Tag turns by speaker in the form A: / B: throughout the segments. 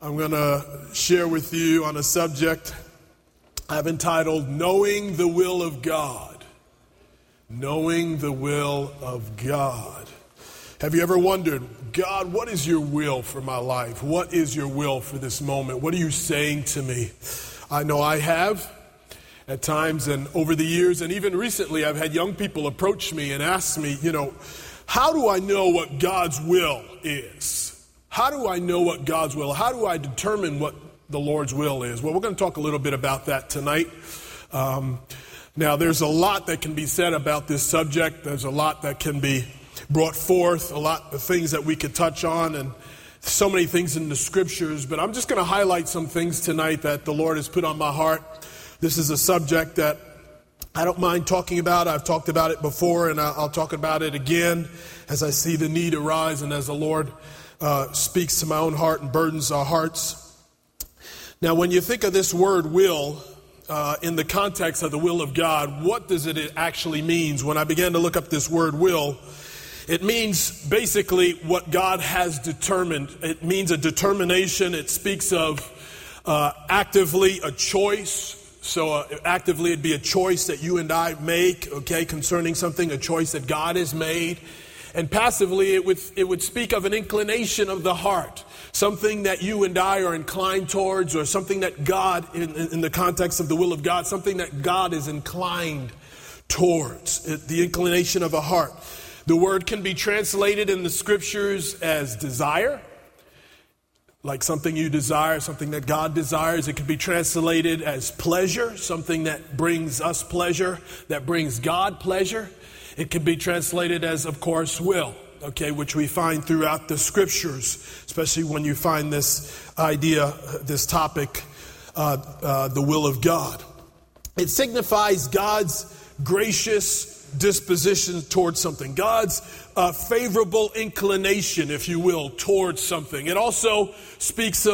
A: I'm going to share with you on a subject I've entitled, Knowing the Will of God. Knowing the Will of God. Have you ever wondered, God, what is your will for my life? What is your will for this moment? What are you saying to me? I know I have at times, and over the years, and even recently, I've had young people approach me and ask me, how do I know what God's will is? How do I know what God's will? How do I determine what the Lord's will is? Well, we're going to talk a little bit about that tonight. Now, there's a lot that can be said about this subject. There's a lot that can be brought forth, a lot of things that we could touch on, and so many things in the scriptures. But I'm just going to highlight some things tonight that the Lord has put on my heart. This is a subject that I don't mind talking about. I've talked about it before, and I'll talk about it again as I see the need arise and as the Lord speaks to my own heart and burdens our hearts. Now, when you think of this word will, in the context of the will of God, what does it actually mean? When I began to look up this word will, it means basically what God has determined. It means a determination. It speaks of actively a choice. So actively it'd be a choice that you and I make, concerning something, a choice that God has made. And passively, it would speak of an inclination of the heart, something that you and I are inclined towards, or something that God, in the context of the will of God, something that God is inclined towards, the inclination of a heart. The word can be translated in the scriptures as desire, like something you desire, something that God desires. It could be translated as pleasure, something that brings us pleasure, that brings God pleasure. It can be translated as, of course, will, which we find throughout the scriptures, especially when you find this idea, this topic, the will of God. It signifies God's gracious disposition towards something, God's favorable inclination, if you will, towards something. It also speaks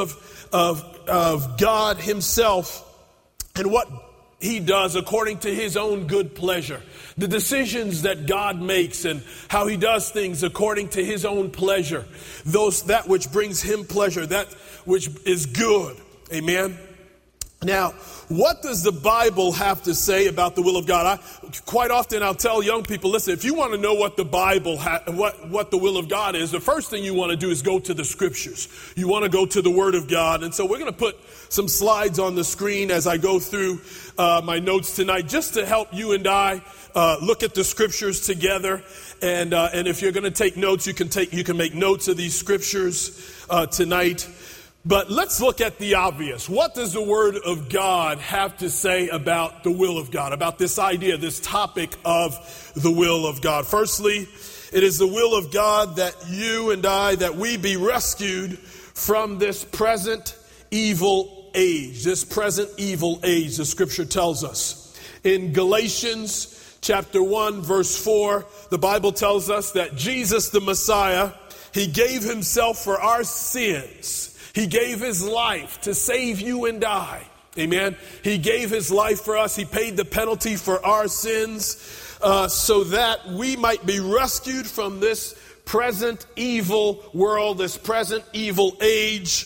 A: of God himself and what he does according to his own good pleasure. The decisions that God makes and how he does things according to his own pleasure. That which brings him pleasure, that which is good. Amen. Now, what does the Bible have to say about the will of God? Quite often I'll tell young people, listen, if you want to know what the Bible, what the will of God is, the first thing you want to do is go to the scriptures. You want to go to the Word of God. And so we're going to put some slides on the screen as I go through my notes tonight, just to help you and I look at the scriptures together. And if you're going to take notes, you can make notes of these scriptures tonight. But let's look at the obvious. What does the Word of God have to say about the will of God, about this idea, this topic of the will of God? Firstly, it is the will of God that you and I, that we be rescued from this present evil age. This present evil age, the scripture tells us. In Galatians chapter 1, verse 4, the Bible tells us that Jesus the Messiah, he gave himself for our sins. He gave his life to save you and I. Amen. He gave his life for us. He paid the penalty for our sins so that we might be rescued from this present evil world, this present evil age,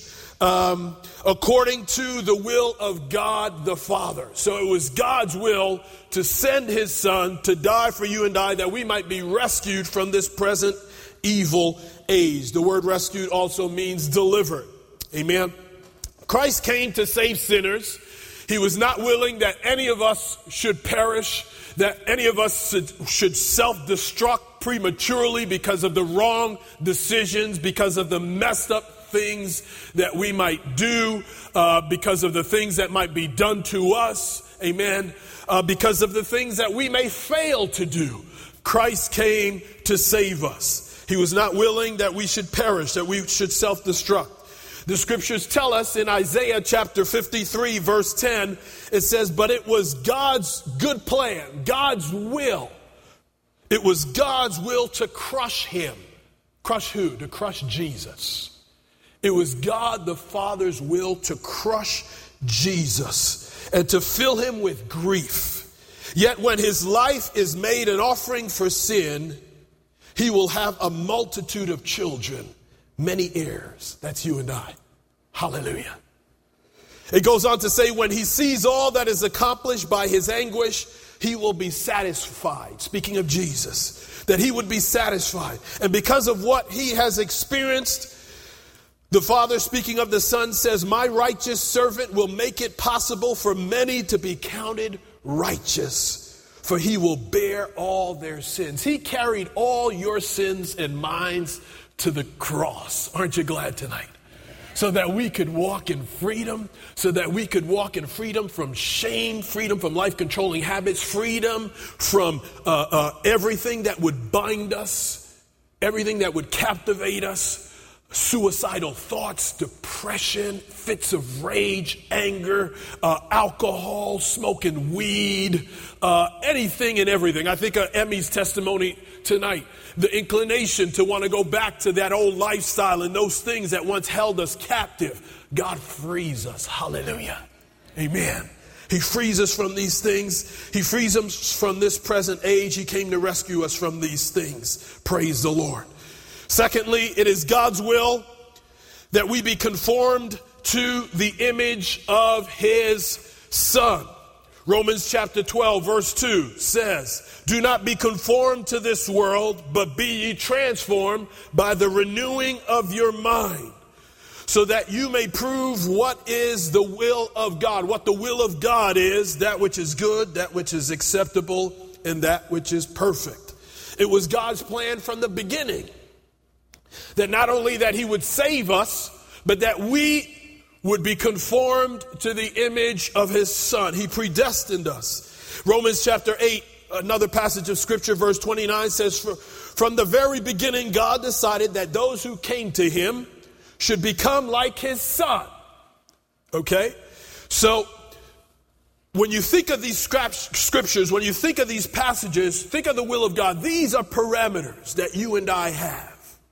A: according to the will of God the Father. So it was God's will to send his Son to die for you and I, that we might be rescued from this present evil age. The word rescued also means delivered. Amen. Christ came to save sinners. He was not willing that any of us should perish, that any of us should self-destruct prematurely because of the wrong decisions, because of the messed up things that we might do, because of the things that might be done to us. Amen. Because of the things that we may fail to do. Christ came to save us. He was not willing that we should perish, that we should self-destruct. The scriptures tell us in Isaiah chapter 53, verse 10, it says, but it was God's good plan, God's will. It was God's will to crush him. Crush who? To crush Jesus. It was God the Father's will to crush Jesus and to fill him with grief. Yet when his life is made an offering for sin, he will have a multitude of children, many heirs. That's you and I. Hallelujah. It goes on to say, when he sees all that is accomplished by his anguish, he will be satisfied. Speaking of Jesus, that he would be satisfied. And because of what he has experienced, the Father, speaking of the Son, says, my righteous servant will make it possible for many to be counted righteous, for he will bear all their sins. He carried all your sins and mine to the cross. Aren't you glad tonight? So that we could walk in freedom, so that we could walk in freedom from shame, freedom from life-controlling habits, freedom from everything that would bind us, everything that would captivate us, suicidal thoughts, depression, fits of rage, anger, alcohol, smoking weed, anything and everything. I think of Emmy's testimony tonight, the inclination to want to go back to that old lifestyle and those things that once held us captive. God frees us. Hallelujah. Amen. He frees us from these things. He frees us from this present age. He came to rescue us from these things. Praise the Lord. Secondly, it is God's will that we be conformed to the image of his Son. Romans chapter 12, verse 2 says, do not be conformed to this world, but be ye transformed by the renewing of your mind, so that you may prove what is the will of God. What the will of God is, that which is good, that which is acceptable, and that which is perfect. It was God's plan from the beginning that not only that he would save us, but that we would be conformed to the image of his Son. He predestined us. Romans chapter 8, another passage of scripture, verse 29 says, from the very beginning, God decided that those who came to him should become like his Son. Okay? So, when you think of these scriptures, when you think of these passages, think of the will of God. These are parameters that you and I have.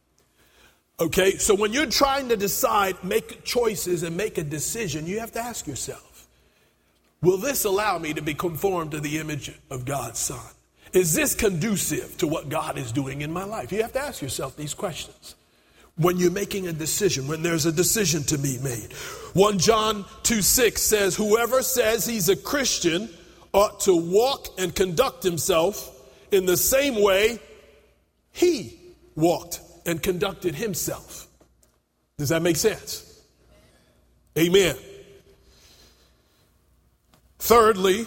A: Okay, so when you're trying to decide, make choices and make a decision, you have to ask yourself, will this allow me to be conformed to the image of God's Son? Is this conducive to what God is doing in my life? You have to ask yourself these questions when you're making a decision, when there's a decision to be made. 1 John 2:6 says, whoever says he's a Christian ought to walk and conduct himself in the same way he walked and conducted himself. Does that make sense? Amen. Thirdly,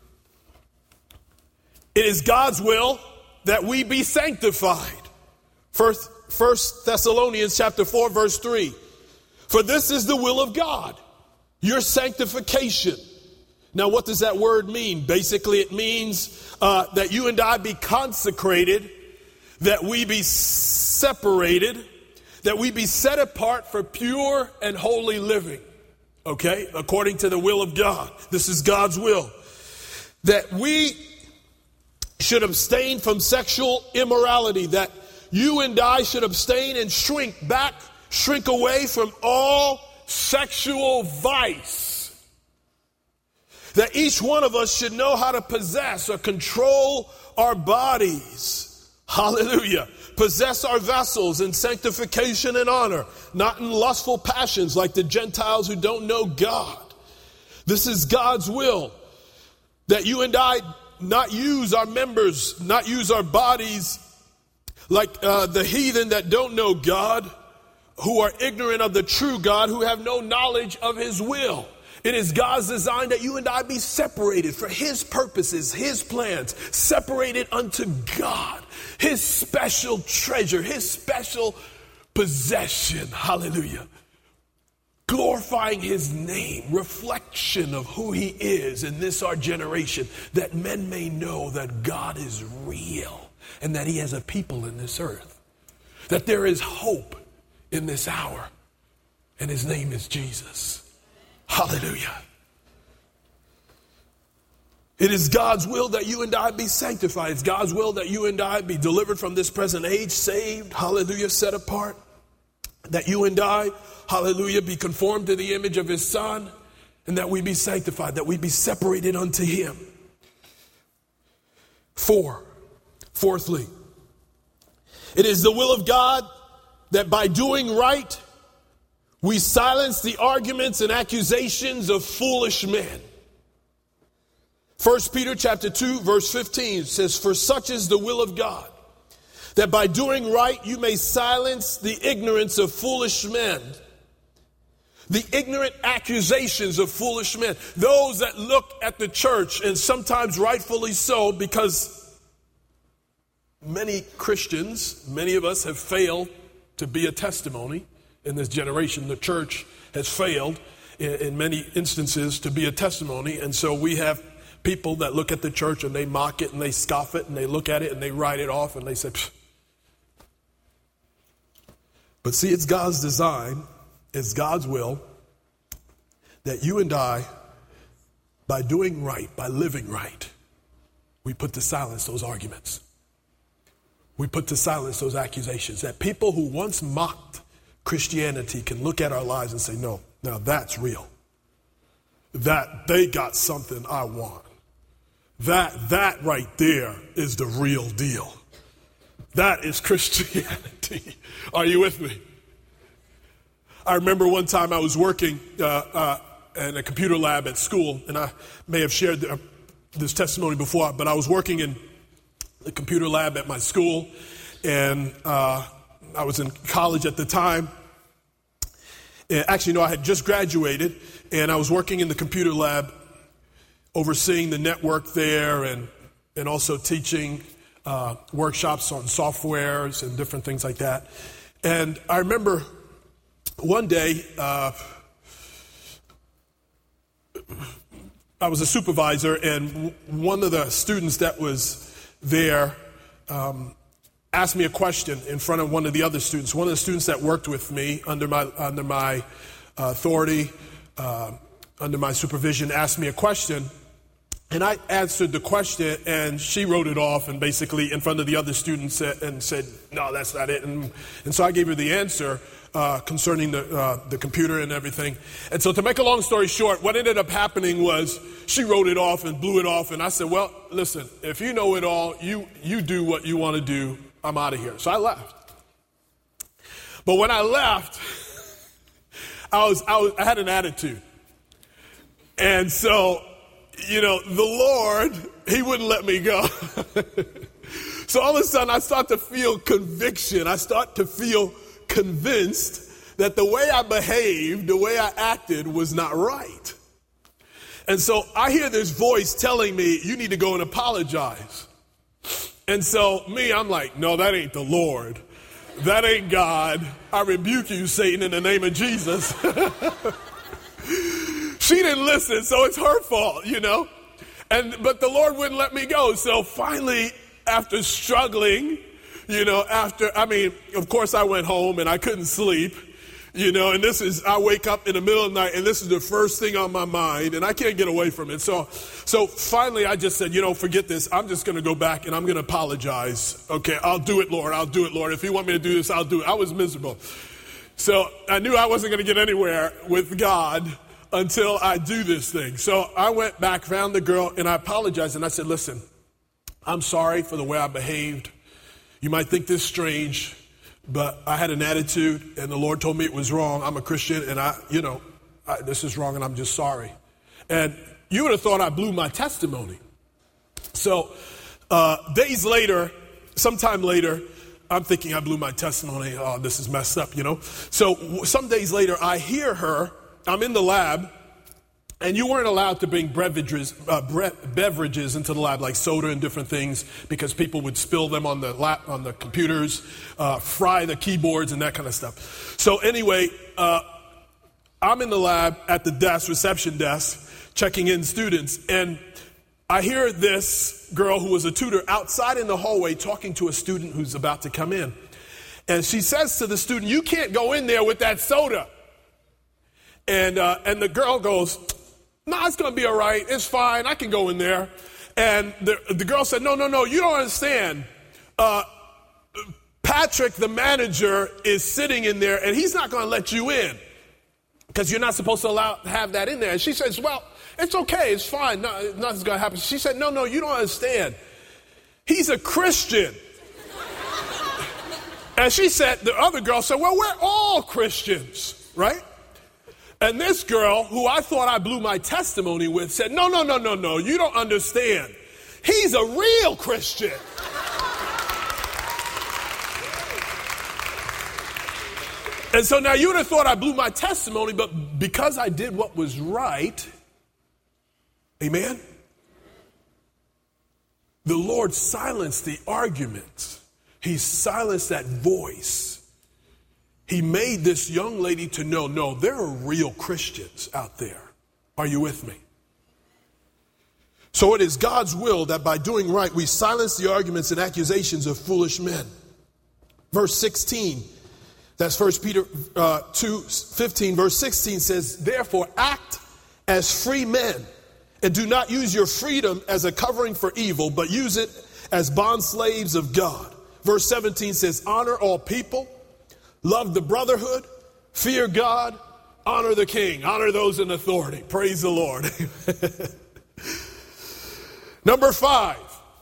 A: it is God's will that we be sanctified. First Thessalonians chapter 4, verse 3. For this is the will of God, your sanctification. Now, what does that word mean? Basically, it means that you and I be consecrated, that we be separated, that we be set apart for pure and holy living. Okay? According to the will of God. This is God's will. That we should abstain from sexual immorality. That you and I should abstain and shrink away from all sexual vice. That each one of us should know how to possess or control our bodies. Hallelujah. Possess our vessels in sanctification and honor, not in lustful passions like the Gentiles who don't know God. This is God's will, that you and I not use our members, not use our bodies like the heathen that don't know God, who are ignorant of the true God, who have no knowledge of his will. It is God's design that you and I be separated for his purposes, his plans, separated unto God, his special treasure, his special possession. Hallelujah. Glorifying his name, reflection of who he is in this our generation, that men may know that God is real and that he has a people in this earth, that there is hope in this hour, and his name is Jesus. Hallelujah. It is God's will that you and I be sanctified. It's God's will that you and I be delivered from this present age, saved, hallelujah, set apart. That you and I, hallelujah, be conformed to the image of his Son, and that we be sanctified, that we be separated unto him. Fourthly, it is the will of God that by doing right, We silence the arguments and accusations of foolish men. 1 Peter chapter 2, verse 15 says, "For such is the will of God, that by doing right you may silence the ignorance of foolish men." The ignorant accusations of foolish men. Those that look at the church, and sometimes rightfully so, because many Christians, many of us have failed to be a testimony in this generation. The church has failed in many instances to be a testimony. And so we have people that look at the church and they mock it and they scoff it and they look at it and they write it off and they say, pfft. But see, it's God's design, it's God's will that you and I, by doing right, by living right, we put to silence those arguments. We put to silence those accusations. That people who once mocked Christianity can look at our lives and say, no, now that's real. That they got something I want. That right there is the real deal. That is Christianity. Are you with me? I remember one time I was working in a computer lab at school, and I may have shared this testimony before, but I was working in the computer lab at my school, and I was in college at the time. And actually, no, I had just graduated, and I was working in the computer lab, overseeing the network there, and also teaching workshops on softwares and different things like that. And I remember one day, I was a supervisor, and one of the students that was there asked me a question in front of one of the other students. One of the students that worked with me under my authority, under my supervision, asked me a question. And I answered the question, and she wrote it off and basically in front of the other students said, no, that's not it. And so I gave her the answer concerning the computer and everything. And so to make a long story short, what ended up happening was she wrote it off and blew it off. And I said, well, listen, if you know it all, you do what you want to do. I'm out of here. So I left. But when I left, I had an attitude. And so, the Lord, he wouldn't let me go. So all of a sudden I start to feel conviction. I start to feel convinced that the way I behaved, the way I acted was not right. And so I hear this voice telling me, you need to go and apologize. And so I'm like, no, that ain't the Lord. That ain't God. I rebuke you, Satan, in the name of Jesus. She didn't listen, so it's her fault, But the Lord wouldn't let me go. So finally, after struggling, of course I went home and I couldn't sleep, and I wake up in the middle of the night and this is the first thing on my mind and I can't get away from it. So finally I just said, forget this. I'm just going to go back and I'm going to apologize. Okay, I'll do it, Lord. I'll do it, Lord. If you want me to do this, I'll do it. I was miserable. So I knew I wasn't going to get anywhere with God until I do this thing. So I went back, found the girl, and I apologized. And I said, listen, I'm sorry for the way I behaved. You might think this strange, but I had an attitude, and the Lord told me it was wrong. I'm a Christian, and this is wrong, and I'm just sorry. And you would have thought I blew my testimony. So days later, sometime later, I'm thinking I blew my testimony. Oh, this is messed up, So some days later, I hear her. I'm in the lab, and you weren't allowed to bring beverages into the lab, like soda and different things, because people would spill them on the computers, fry the keyboards and that kind of stuff. So anyway, I'm in the lab at the reception desk, checking in students, and I hear this girl who was a tutor outside in the hallway talking to a student who's about to come in. And she says to the student, you can't go in there with that soda. And the girl goes, no, it's going to be all right. It's fine. I can go in there. And the girl said, no, you don't understand. Patrick, the manager, is sitting in there, and he's not going to let you in because you're not supposed to have that in there. And she says, well, it's okay. It's fine. No, nothing's going to happen. She said, no, you don't understand. He's a Christian. And she said, the other girl said, well, we're all Christians. right? And this girl, who I thought I blew my testimony with, said, no, you don't understand. He's a real Christian. And so now you would have thought I blew my testimony, but because I did what was right, amen, the Lord silenced the arguments. He silenced that voice. He made this young lady to know, no, there are real Christians out there. Are you with me? So it is God's will that by doing right, we silence the arguments and accusations of foolish men. Verse 16, that's 1 Peter 2:15. Verse 16 says, therefore act as free men and do not use your freedom as a covering for evil, but use it as bondslaves of God. Verse 17 says, honor all people, love the brotherhood, fear God, honor the king, honor those in authority. Praise the Lord. Number 5,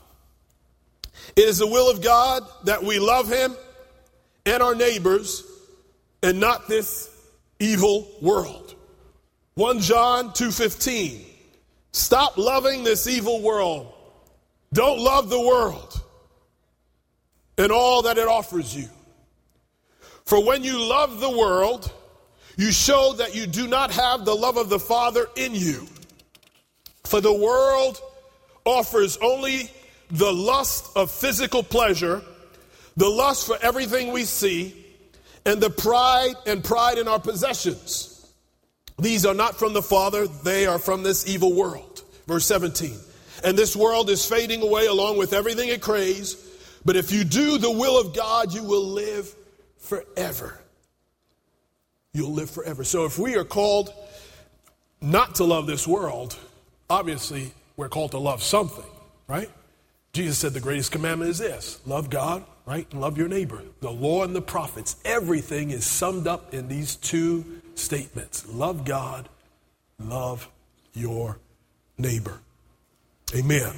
A: it is the will of God that we love him and our neighbors and not this evil world. 1 John 2:15. Stop loving this evil world. Don't love the world and all that it offers you. For when you love the world, you show that you do not have the love of the Father in you. For the world offers only the lust of physical pleasure, the lust for everything we see, and the pride in our possessions. These are not from the Father, they are from this evil world. Verse 17. And this world is fading away along with everything it craves, but if you do the will of God, you will live forever. You'll live forever. So if we are called not to love this world, obviously we're called to love something, right? Jesus said the greatest commandment is this: love God, right? And love your neighbor. The law and the prophets, everything is summed up in these two statements. Love God, love your neighbor. Amen.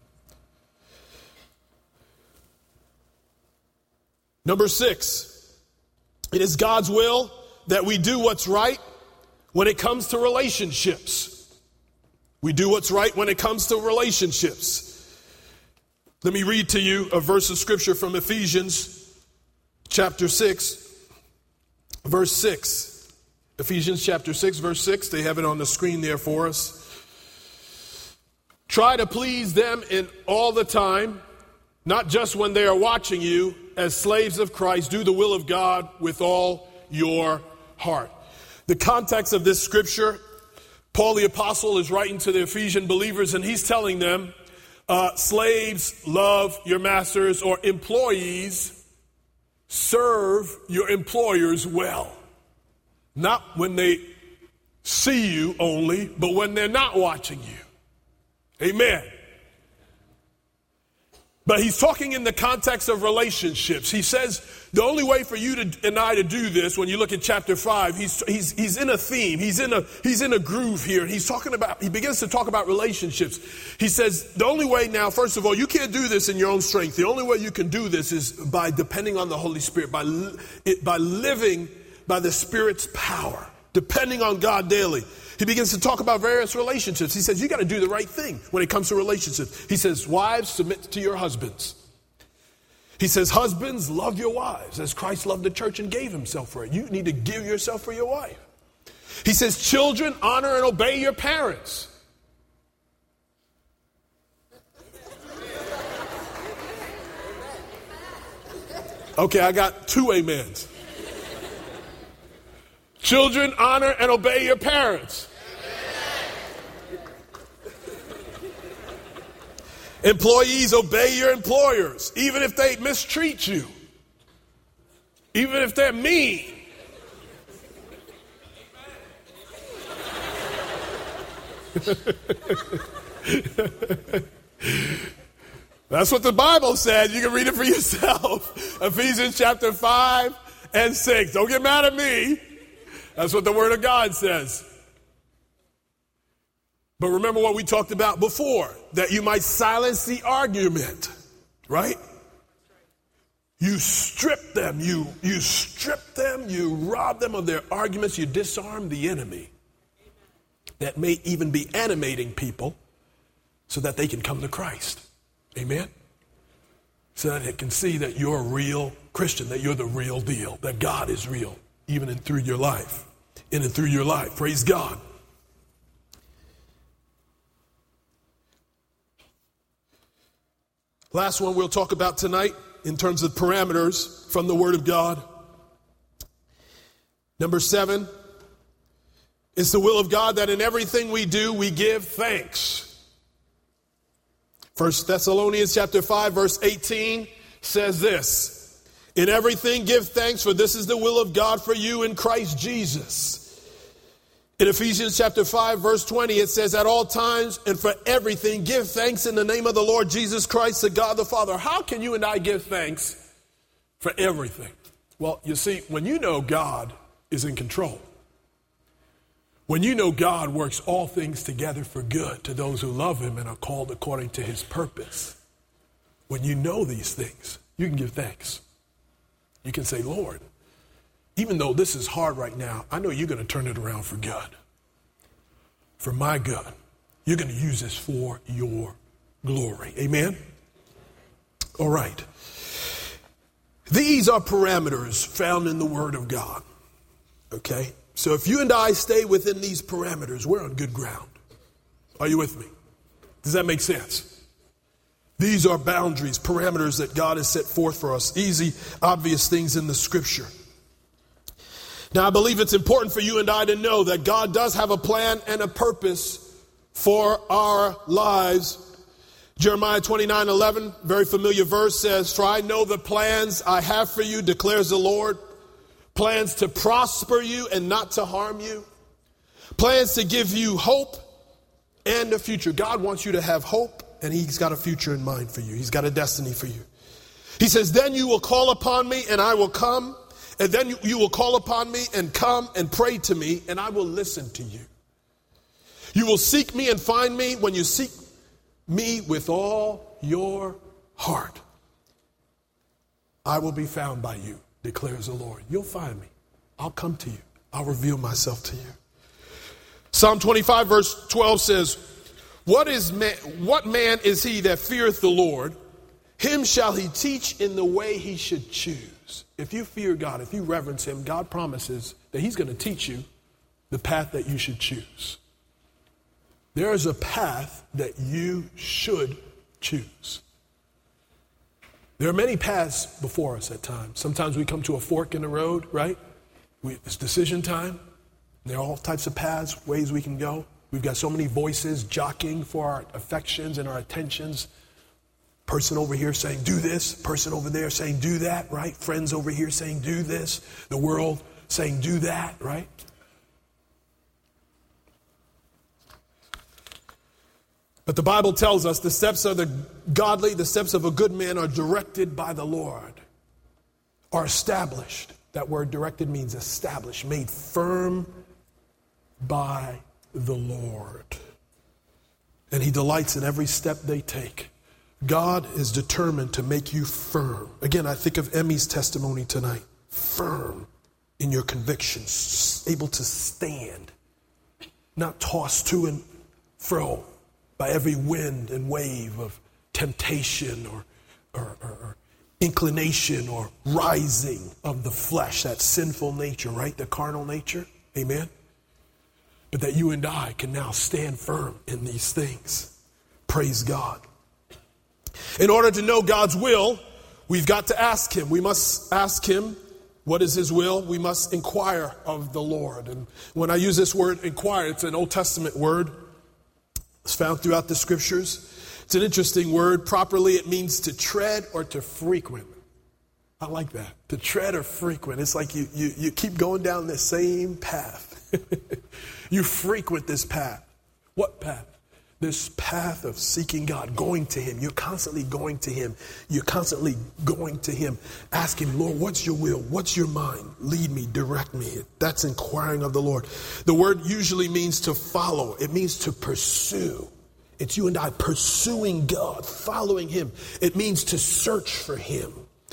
A: Number 6, it is God's will that we do what's right when it comes to relationships. We do what's right when it comes to relationships. Let me read to you a verse of scripture from Ephesians chapter 6, verse 6. Ephesians chapter 6, verse 6. They have it on the screen there for us. Try to please them in all the time, not just when they are watching you. As slaves of Christ, do the will of God with all your heart. The context of this scripture, Paul the apostle is writing to the Ephesian believers, and he's telling them, slaves, love your masters, or employees, serve your employers well. Not when they see you only, but when they're not watching you. Amen. But he's talking in the context of relationships. He says the only way for you and I to do this, when you look at chapter 5, he's in a theme. He's in a groove here. He begins to talk about relationships. He says the only way now, first of all, you can't do this in your own strength. The only way you can do this is by depending on the Holy Spirit, by living by the Spirit's power, depending on God daily. He begins to talk about various relationships. He says, you got to do the right thing when it comes to relationships. He says, wives, submit to your husbands. He says, husbands, love your wives as Christ loved the church and gave himself for it. You need to give yourself for your wife. He says, children, honor and obey your parents. Okay, I got 2 amens. Children, honor and obey your parents. Employees, obey your employers, even if they mistreat you, even if they're mean. That's what the Bible said. You can read it for yourself. Ephesians chapter 5 and 6. Don't get mad at me. That's what the Word of God says. But remember what we talked about before, that you might silence the argument, right? You strip them, you rob them of their arguments, you disarm the enemy that may even be animating people so that they can come to Christ. Amen? So that they can see that you're a real Christian, that you're the real deal, that God is real, even in and through your life. In and through your life. Praise God. Last one we'll talk about tonight in terms of parameters from the Word of God. Number 7, it's the will of God that in everything we do, we give thanks. 1 Thessalonians chapter 5, verse 18 says this: in everything give thanks, for this is the will of God for you in Christ Jesus. In Ephesians chapter 5, verse 20, it says, at all times and for everything, give thanks in the name of the Lord Jesus Christ, to God the Father. How can you and I give thanks for everything? Well, you see, when you know God is in control, when you know God works all things together for good to those who love him and are called according to his purpose, when you know these things, you can give thanks. You can say, Lord, even though this is hard right now, I know you're going to turn it around for good, for my good. You're going to use this for your glory. Amen? All right. These are parameters found in the Word of God. Okay? So if you and I stay within these parameters, we're on good ground. Are you with me? Does that make sense? These are boundaries, parameters that God has set forth for us. Easy, obvious things in the Scripture. Now, I believe it's important for you and I to know that God does have a plan and a purpose for our lives. Jeremiah 29:11, very familiar verse, says, for I know the plans I have for you, declares the Lord. Plans to prosper you and not to harm you. Plans to give you hope and a future. God wants you to have hope, and he's got a future in mind for you. He's got a destiny for you. He says, then you will call upon me and I will come. And then you will call upon me and come and pray to me, and I will listen to you. You will seek me and find me when you seek me with all your heart. I will be found by you, declares the Lord. You'll find me. I'll come to you. I'll reveal myself to you. Psalm 25 verse 12 says, what man is he that feareth the Lord? Him shall he teach in the way he should choose. If you fear God, if you reverence him, God promises that he's going to teach you the path that you should choose. There is a path that you should choose. There are many paths before us at times. Sometimes we come to a fork in the road, right? It's decision time. There are all types of paths, ways we can go. We've got so many voices jockeying for our affections and our attentions. Person over here saying, do this. Person over there saying, do that, right? Friends over here saying, do this. The world saying, do that, right? But the Bible tells us the steps of the godly, the steps of a good man are directed by the Lord, are established. That word directed means established, made firm by the Lord. And he delights in every step they take. God is determined to make you firm. Again, I think of Emmy's testimony tonight. Firm in your convictions, able to stand, not tossed to and fro by every wind and wave of temptation or inclination or rising of the flesh, that sinful nature, right? The carnal nature. Amen. But that you and I can now stand firm in these things. Praise God. In order to know God's will, we've got to ask him. We must ask him, what is his will? We must inquire of the Lord. And when I use this word inquire, it's an Old Testament word. It's found throughout the scriptures. It's an interesting word. Properly, it means to tread or to frequent. I like that. To tread or frequent. It's like you keep going down the same path. You frequent this path. What path? This path of seeking God, going to him. You're constantly going to him. You're constantly going to him. Ask him, Lord, what's your will? What's your mind? Lead me, direct me. That's inquiring of the Lord. The word usually means to follow. It means to pursue. It's you and I pursuing God, following him. It means to search for him,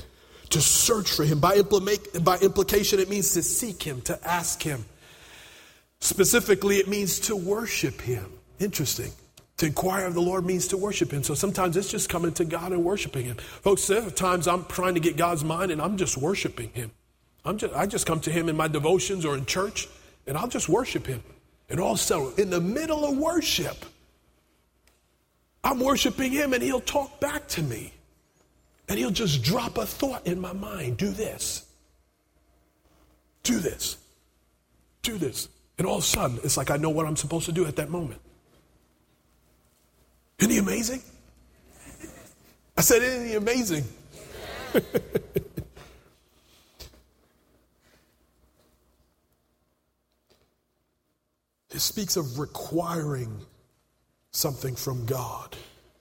A: To search for him. By implication, it means to seek him, to ask him. Specifically, it means to worship him. Interesting. To inquire of the Lord means to worship him. So sometimes it's just coming to God and worshiping him. Folks, there are times I'm trying to get God's mind and I'm just worshiping him. I just come to him in my devotions or in church and I'll just worship him. And also, in the middle of worship, I'm worshiping him and he'll talk back to me. And he'll just drop a thought in my mind. Do this. Do this. Do this. And all of a sudden, it's like I know what I'm supposed to do at that moment. Isn't he amazing? I said, isn't he amazing? It speaks of requiring something from God.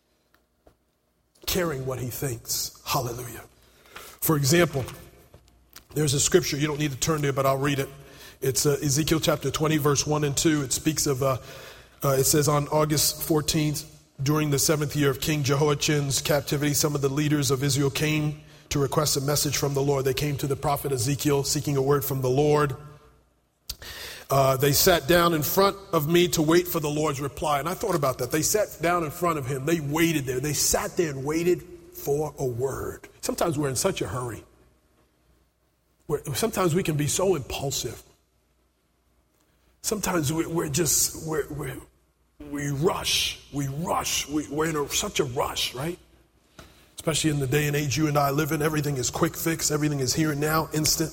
A: Caring what he thinks. Hallelujah. For example, there's a scripture, you don't need to turn to it, but I'll read it. It's Ezekiel chapter 20, verse 1 and 2. It speaks of, it says on August 14th, during the 7th year of King Jehoiachin's captivity, some of the leaders of Israel came to request a message from the Lord. They came to the prophet Ezekiel seeking a word from the Lord. They sat down in front of me to wait for the Lord's reply. And I thought about that. They sat down in front of him. They waited there. They sat there and waited for a word. Sometimes we're in such a hurry. Sometimes we can be so impulsive. Sometimes we rush. We're in such a rush, right? Especially in the day and age you and I live in. Everything is quick fix. Everything is here and now. Instant.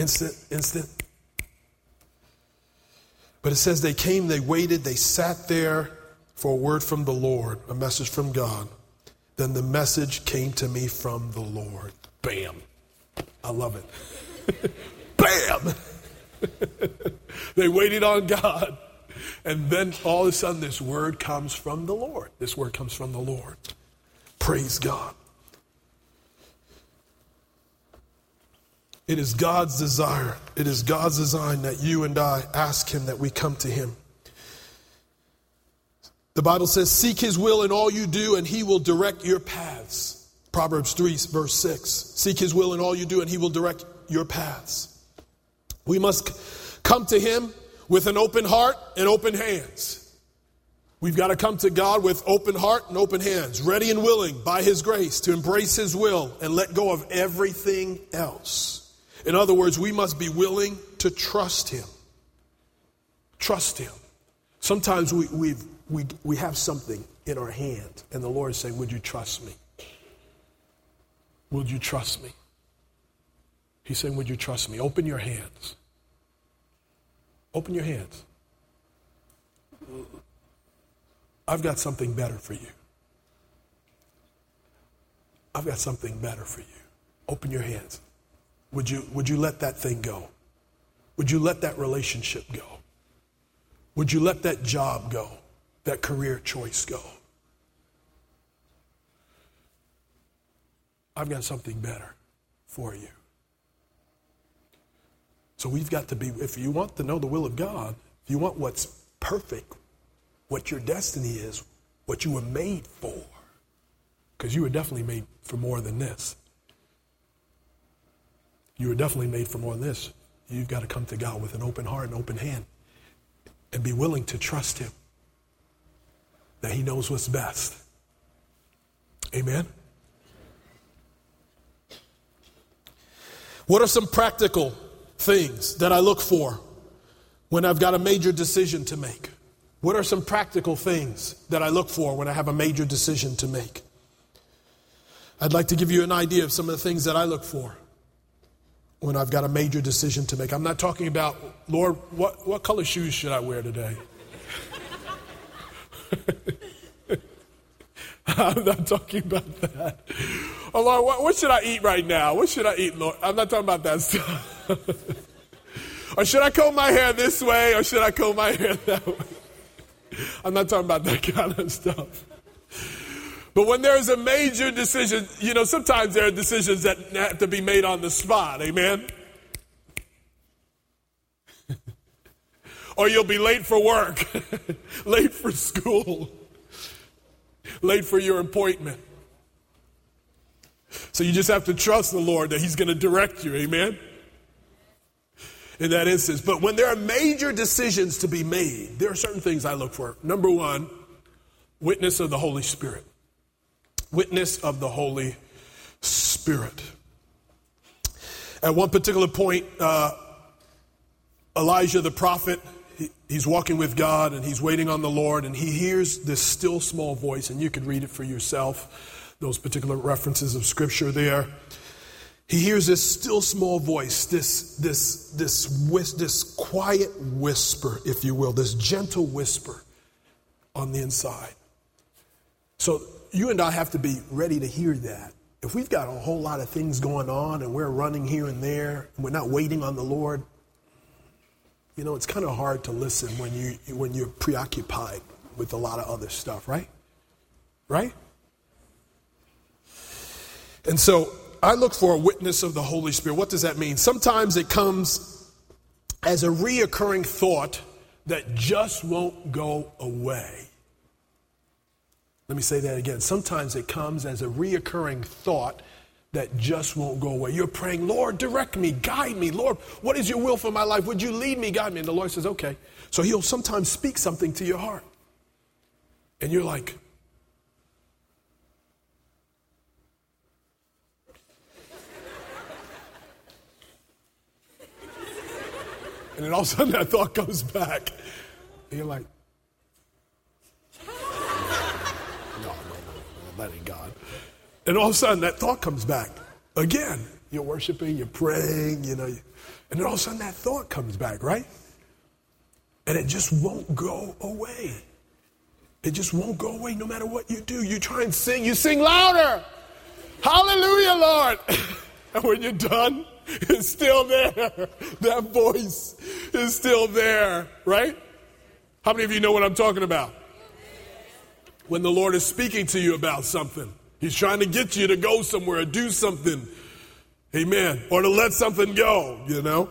A: But it says they came, they waited, they sat there for a word from the Lord, a message from God. Then the message came to me from the Lord. Bam. I love it. Bam. They waited on God. And then all of a sudden this word comes from the Lord. This word comes from the Lord. Praise God. It is God's desire. It is God's design that you and I ask him, that we come to him. The Bible says, seek his will in all you do and he will direct your paths. Proverbs 3 verse 6. Seek his will in all you do and he will direct your paths. We must come to him with an open heart and open hands. We've got to come to God with open heart and open hands, ready and willing by his grace to embrace his will and let go of everything else. In other words, we must be willing to trust him. Trust him. Sometimes we have something in our hand and the Lord is saying, would you trust me? Would you trust me? He's saying, would you trust me? Open your hands. Open your hands. I've got something better for you. I've got something better for you. Open your hands. Would you let that thing go? Would you let that relationship go? Would you let that job go? That career choice go? I've got something better for you. So we've got to be, if you want to know the will of God, if you want what's perfect, what your destiny is, what you were made for, because you were definitely made for more than this. You were definitely made for more than this. You've got to come to God with an open heart and open hand and be willing to trust him that he knows what's best. Amen? What are some practical things that I look for when I've got a major decision to make? What are some practical things that I look for when I have a major decision to make? I'd like to give you an idea of some of the things that I look for when I've got a major decision to make. I'm not talking about, Lord, what color shoes should I wear today? I'm not talking about that. Oh, Lord, what should I eat right now? What should I eat, Lord? I'm not talking about that stuff. Or should I comb my hair this way or should I comb my hair that way? I'm not talking about that kind of stuff. But when there's a major decision, sometimes there are decisions that have to be made on the spot. Amen? Or you'll be late for work, late for school, late for your appointment. So you just have to trust the Lord that he's going to direct you. Amen? In that instance. But when there are major decisions to be made, there are certain things I look for. Number one, witness of the Holy Spirit. Witness of the Holy Spirit. At one particular point, Elijah the prophet, he's walking with God and he's waiting on the Lord, and he hears this still small voice, and you can read it for yourself, those particular references of scripture there. He hears this still small voice, this quiet whisper, if you will, this gentle whisper on the inside. So you and I have to be ready to hear that. If we've got a whole lot of things going on and we're running here and there and we're not waiting on the Lord, you know, it's kind of hard to listen when you're preoccupied with a lot of other stuff, right? Right? And so I look for a witness of the Holy Spirit. What does that mean? Sometimes it comes as a reoccurring thought that just won't go away. Let me say that again. Sometimes it comes as a reoccurring thought that just won't go away. You're praying, Lord, direct me, guide me. Lord, what is your will for my life? Would you lead me, guide me? And the Lord says, okay. So he'll sometimes speak something to your heart. And you're like, and then all of a sudden that thought comes back. And you're like, no, that ain't God. And all of a sudden that thought comes back again. You're worshiping, you're praying, you know. And then all of a sudden that thought comes back, right? And it just won't go away. It just won't go away no matter what you do. You try and sing, you sing louder. Hallelujah, Lord. And when you're done, it's still there. That voice is still there, right? How many of you know what I'm talking about? When the Lord is speaking to you about something, he's trying to get you to go somewhere, do something. Amen. Or to let something go, you know.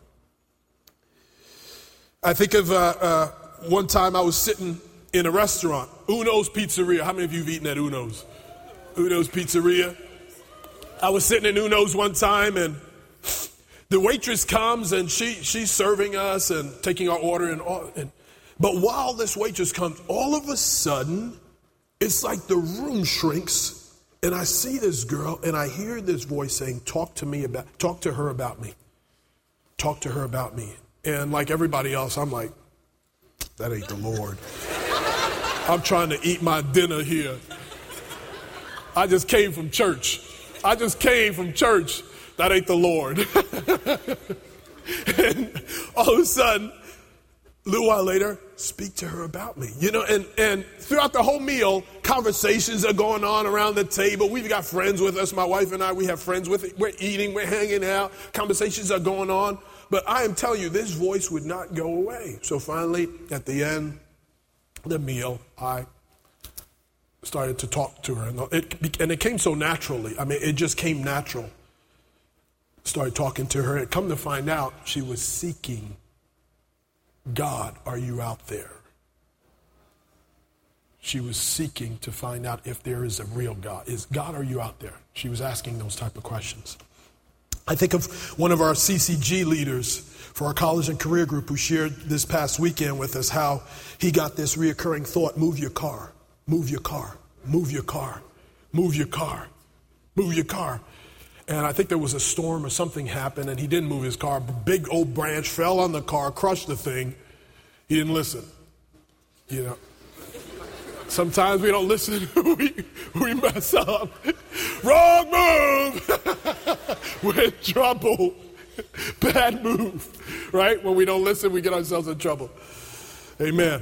A: I think of one time I was sitting in a restaurant, Uno's Pizzeria. How many of you have eaten at Uno's? Uno's Pizzeria. I was sitting in Uno's one time, and the waitress comes, and she's serving us and taking our order. But while this waitress comes, all of a sudden, it's like the room shrinks, and I see this girl, and I hear this voice saying, talk to her about me. Talk to her about me. And like everybody else, I'm like, that ain't the Lord. I'm trying to eat my dinner here. I just came from church. That ain't the Lord. And all of a sudden, a little while later, speak to her about me. You know, and throughout the whole meal, conversations are going on around the table. We've got friends with us. My wife and I, we have friends with it. We're eating, we're hanging out. Conversations are going on. But I am telling you, this voice would not go away. So finally, at the end of the meal, I started to talk to her. And it came so naturally. I mean, it just came natural. Started talking to her. And come to find out, she was seeking God, are you out there? She was seeking to find out if there is a real God. Is God, are you out there? She was asking those type of questions. I think of one of our CCG leaders for our college and career group who shared this past weekend with us how he got this reoccurring thought, move your car, move your car, move your car, move your car, move your car. And I think there was a storm or something happened, and he didn't move his car. A big old branch fell on the car, crushed the thing. He didn't listen. You know, sometimes we don't listen. we mess up. Wrong move. We're in trouble. Bad move. Right? When we don't listen, we get ourselves in trouble. Amen.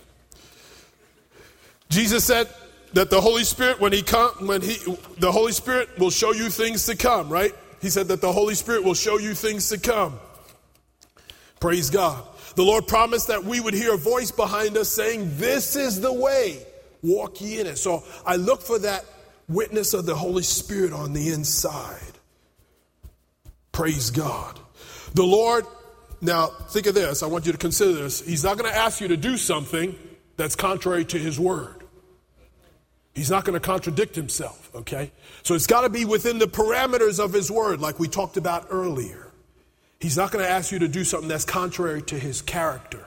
A: Jesus said that the Holy Spirit, the Holy Spirit will show you things to come, right? He said that the Holy Spirit will show you things to come. Praise God. The Lord promised that we would hear a voice behind us saying, this is the way, walk ye in it. So I look for that witness of the Holy Spirit on the inside. Praise God. The Lord, now think of this, I want you to consider this. He's not going to ask you to do something that's contrary to his word. He's not going to contradict himself, okay? So it's got to be within the parameters of his word, like we talked about earlier. He's not going to ask you to do something that's contrary to his character.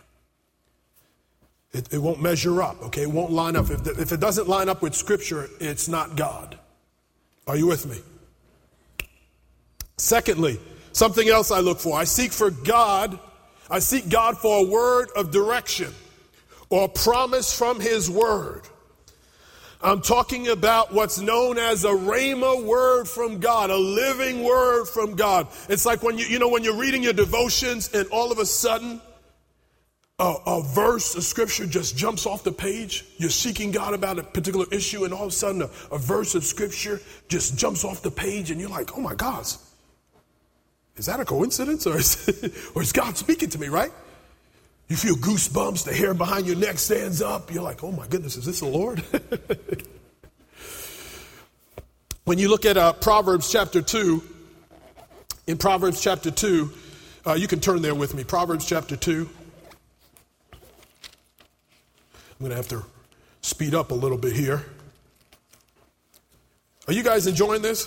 A: It won't measure up, okay? It won't line up. If it doesn't line up with Scripture, it's not God. Are you with me? Secondly, something else I look for. I seek God for a word of direction or a promise from his word. I'm talking about what's known as a rhema word from God, a living word from God. It's like when when you're reading your devotions and all of a sudden a verse, a scripture just jumps off the page. You're seeking God about a particular issue and all of a sudden a verse of scripture just jumps off the page and you're like, oh my gosh, is that a coincidence or is God speaking to me, right? You feel goosebumps, the hair behind your neck stands up. You're like, oh my goodness, is this the Lord? When you look at Proverbs chapter 2, in Proverbs chapter 2, you can turn there with me. Proverbs chapter 2. I'm going to have to speed up a little bit here. Are you guys enjoying this?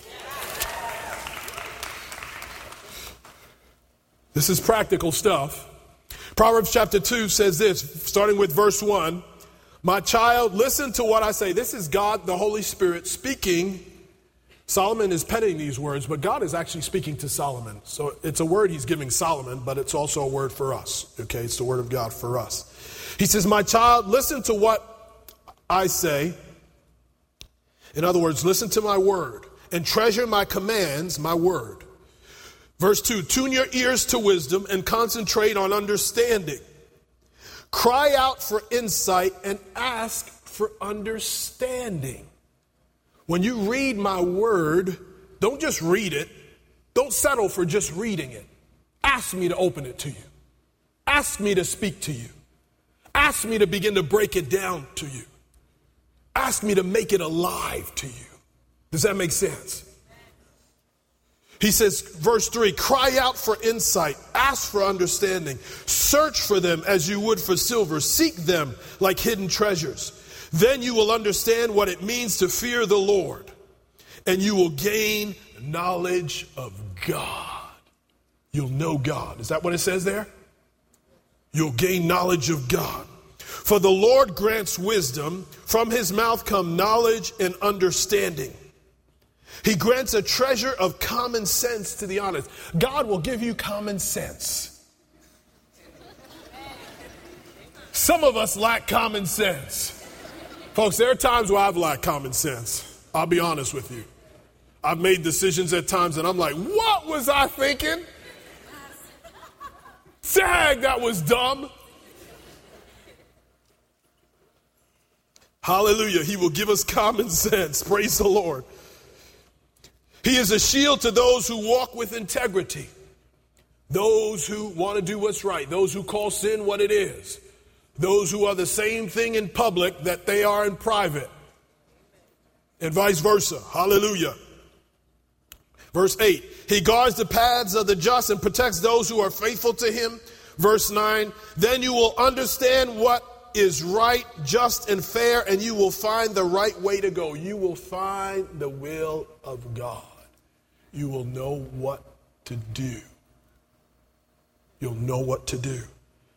A: This is practical stuff. Proverbs chapter 2 says this, starting with verse 1. My child, listen to what I say. This is God, the Holy Spirit, speaking. Solomon is penning these words, but God is actually speaking to Solomon. So it's a word he's giving Solomon, but it's also a word for us. Okay, it's the word of God for us. He says, my child, listen to what I say. In other words, listen to my word and treasure my commands, my word. Verse 2, tune your ears to wisdom and concentrate on understanding. Cry out for insight and ask for understanding. When you read my word, don't just read it. Don't settle for just reading it. Ask me to open it to you. Ask me to speak to you. Ask me to begin to break it down to you. Ask me to make it alive to you. Does that make sense? He says, verse 3, cry out for insight, ask for understanding, search for them as you would for silver, seek them like hidden treasures. Then you will understand what it means to fear the Lord, and you will gain knowledge of God. You'll know God. Is that what it says there? You'll gain knowledge of God. For the Lord grants wisdom, from his mouth come knowledge and understanding. He grants a treasure of common sense to the honest. God will give you common sense. Some of us lack common sense. Folks, there are times where I've lacked common sense. I'll be honest with you. I've made decisions at times and I'm like, what was I thinking? Dang, that was dumb. Hallelujah. He will give us common sense. Praise the Lord. He is a shield to those who walk with integrity, those who want to do what's right, those who call sin what it is, those who are the same thing in public that they are in private, and vice versa. Hallelujah. Verse 8, he guards the paths of the just and protects those who are faithful to him. Verse 9, then you will understand what is right, just, and fair, and you will find the right way to go. You will find the will of God. You will know what to do. You'll know what to do.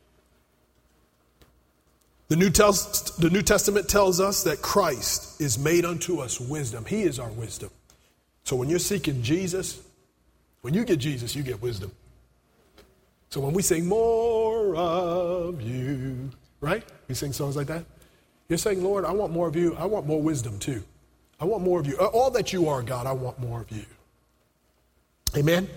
A: The New Testament tells us that Christ is made unto us wisdom. He is our wisdom. So when you're seeking Jesus, when you get Jesus, you get wisdom. So when we sing more of you, right? We sing songs like that. You're saying, Lord, I want more of you. I want more wisdom too. I want more of you. All that you are, God, I want more of you. Amen?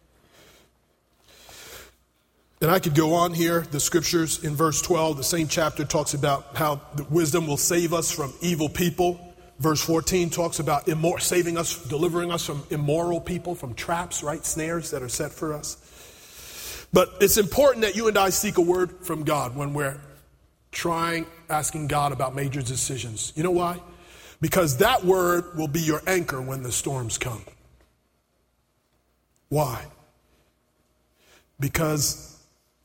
A: And I could go on here. The scriptures in verse 12, the same chapter talks about how the wisdom will save us from evil people. Verse 14 talks about saving us, delivering us from immoral people, from traps, right? Snares that are set for us. But it's important that you and I seek a word from God when we're asking God about major decisions. You know why? Because that word will be your anchor when the storms come. Why? Because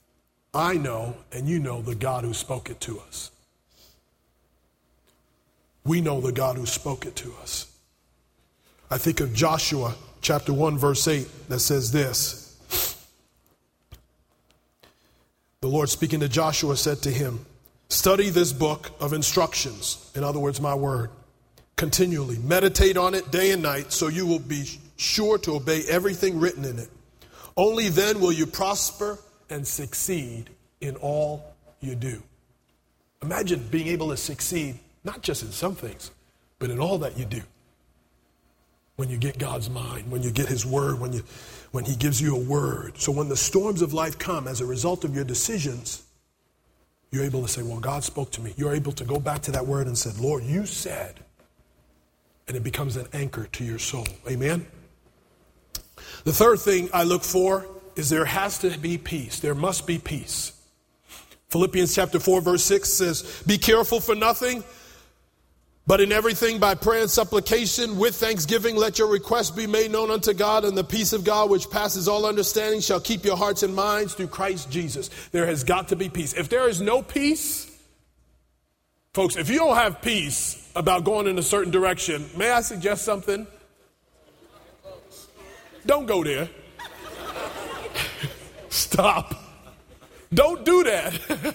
A: I know and you know the God who spoke it to us. We know the God who spoke it to us. I think of Joshua chapter 1, verse 8, that says this. The Lord speaking to Joshua said to him, study this book of instructions, in other words, my word, continually. Meditate on it day and night so you will be sure to obey everything written in it. Only then will you prosper and succeed in all you do. Imagine being able to succeed, not just in some things, but in all that you do. When you get God's mind, when you get his word, when he gives you a word. So when the storms of life come as a result of your decisions, you're able to say, well, God spoke to me. You're able to go back to that word and say, Lord, you said. And it becomes an anchor to your soul. Amen? The third thing I look for is there has to be peace. There must be peace. Philippians chapter 4, verse 6 says, be careful for nothing, but in everything by prayer and supplication with thanksgiving, let your requests be made known unto God, and the peace of God which passes all understanding shall keep your hearts and minds through Christ Jesus. There has got to be peace. If there is no peace, folks, if you don't have peace about going in a certain direction, may I suggest something? Don't go there. Stop. Don't do that.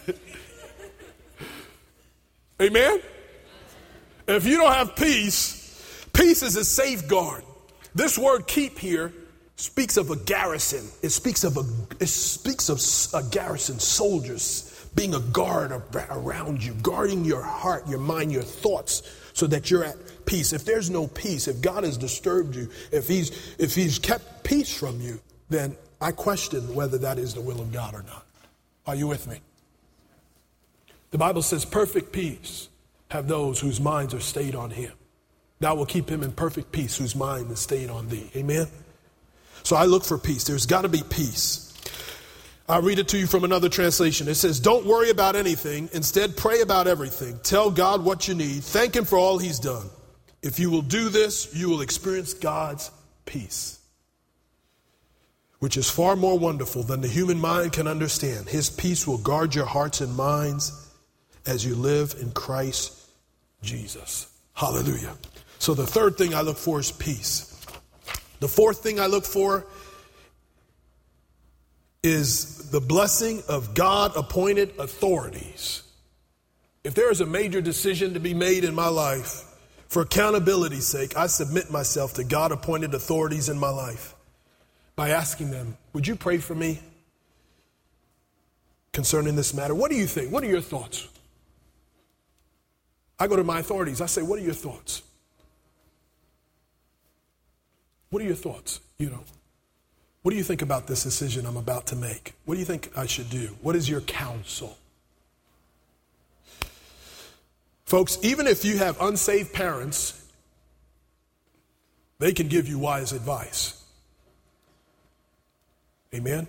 A: Amen? If you don't have peace, peace is a safeguard. This word keep here speaks of a garrison. It speaks of a garrison, soldiers being a guard around you, guarding your heart, your mind, your thoughts, so that you're at peace. If there's no peace, if God has disturbed you, if he's kept peace from you, then I question whether that is the will of God or not. Are you with me? The Bible says perfect peace have those whose minds are stayed on him. Thou will keep him in perfect peace whose mind is stayed on thee. Amen? So I look for peace. There's got to be peace. I'll read it to you from another translation. It says, don't worry about anything. Instead, pray about everything. Tell God what you need. Thank him for all he's done. If you will do this, you will experience God's peace, which is far more wonderful than the human mind can understand. His peace will guard your hearts and minds as you live in Christ Jesus. Hallelujah. So the third thing I look for is peace. The fourth thing I look for is the blessing of God-appointed authorities. If there is a major decision to be made in my life, for accountability's sake, I submit myself to God-appointed authorities in my life by asking them, would you pray for me concerning this matter? What do you think? What are your thoughts? I go to my authorities. I say, what are your thoughts? What are your thoughts? What do you think about this decision I'm about to make? What do you think I should do? What is your counsel? Folks, even if you have unsaved parents, they can give you wise advice. Amen?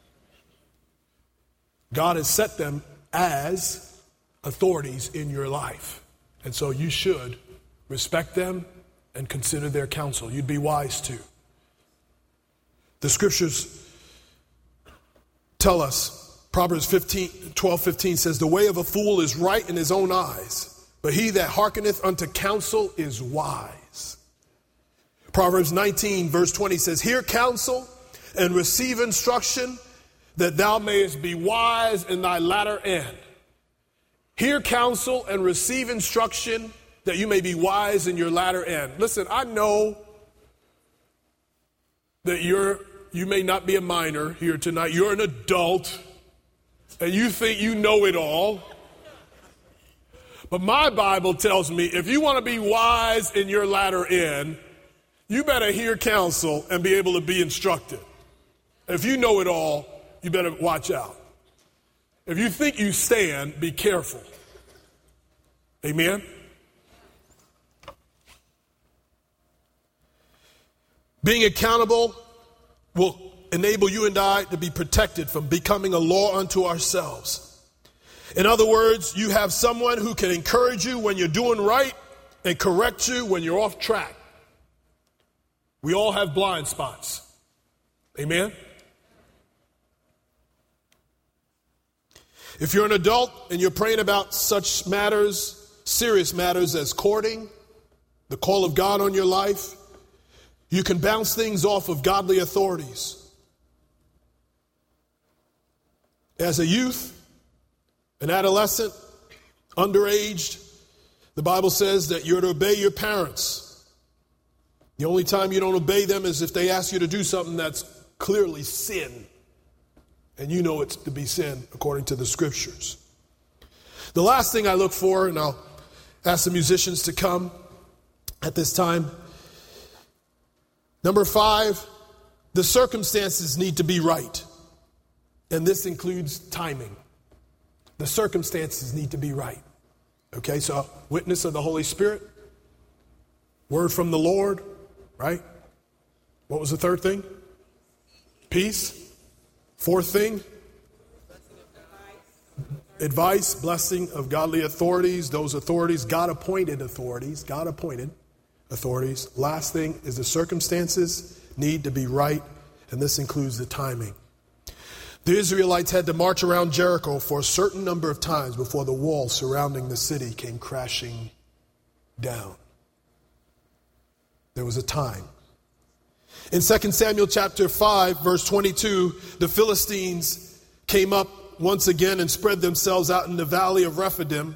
A: God has set them as authorities in your life. And so you should respect them and consider their counsel. You'd be wise to. The scriptures tell us, Proverbs 12:15 says, the way of a fool is right in his own eyes, but he that hearkeneth unto counsel is wise. Proverbs 19 verse 20 says, hear counsel and receive instruction, that thou mayest be wise in thy latter end. Hear counsel and receive instruction, that you may be wise in your latter end. Listen, I know that you may not be a minor here tonight. You're an adult, and you think you know it all. But my Bible tells me if you want to be wise in your latter end, you better hear counsel and be able to be instructed. If you know it all, you better watch out. If you think you stand, be careful. Amen? Being accountable will enable you and I to be protected from becoming a law unto ourselves. In other words, you have someone who can encourage you when you're doing right and correct you when you're off track. We all have blind spots. Amen? If you're an adult and you're praying about such matters serious matters as courting, the call of God on your life. You can bounce things off of godly authorities. As a youth, an adolescent, underaged, the Bible says that you're to obey your parents. The only time you don't obey them is if they ask you to do something that's clearly sin. And you know it's to be sin according to the scriptures. The last thing I look for, and I'll ask the musicians to come at this time. Number 5, the circumstances need to be right. And this includes timing. The circumstances need to be right. Okay, so witness of the Holy Spirit, word from the Lord, right? What was the third thing? Peace. Fourth thing? Advice, blessing of godly authorities. Those authorities, God-appointed authorities. God-appointed authorities. Last thing is the circumstances need to be right, and this includes the timing. The Israelites had to march around Jericho for a certain number of times before the wall surrounding the city came crashing down. There was a time. In 2 Samuel chapter 5, verse 22, the Philistines came up once again and spread themselves out in the valley of Rephaim.